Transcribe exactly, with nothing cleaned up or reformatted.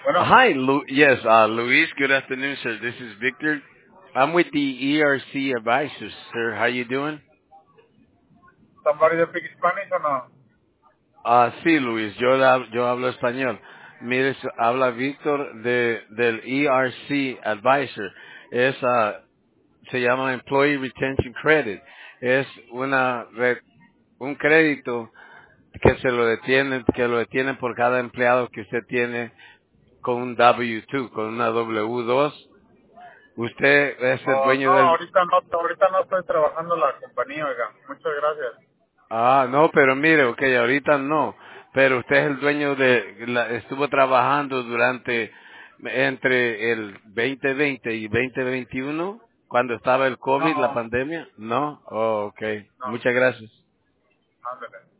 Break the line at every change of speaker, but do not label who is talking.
Bueno,
Hi, Lu- yes, uh, Luis. Good afternoon, sir. This is Victor. I'm with the E R C advisors, sir. How you doing?
somebody that speak Spanish o no?
Ah, sí, Luis. Yo hab- yo hablo español. Mire, s- habla Víctor de del E R C advisor. Es ah, se llama Employee Retention Credit. Es una re- un crédito que se lo detienen, que lo detienen por cada empleado que usted tiene con un W dos, con una W dos. Usted es el
Oh, no,
dueño del...
ahorita no, ahorita no estoy trabajando en la compañía, oiga. Muchas gracias.
Ah, no, pero mire, ok, ahorita no. Pero usted es el dueño de... la- estuvo trabajando durante... entre el veinte veinte y veinte veintiuno, cuando estaba el COVID, la
No,
pandemia. No, oh, ok.
no,
Muchas gracias.
ándale.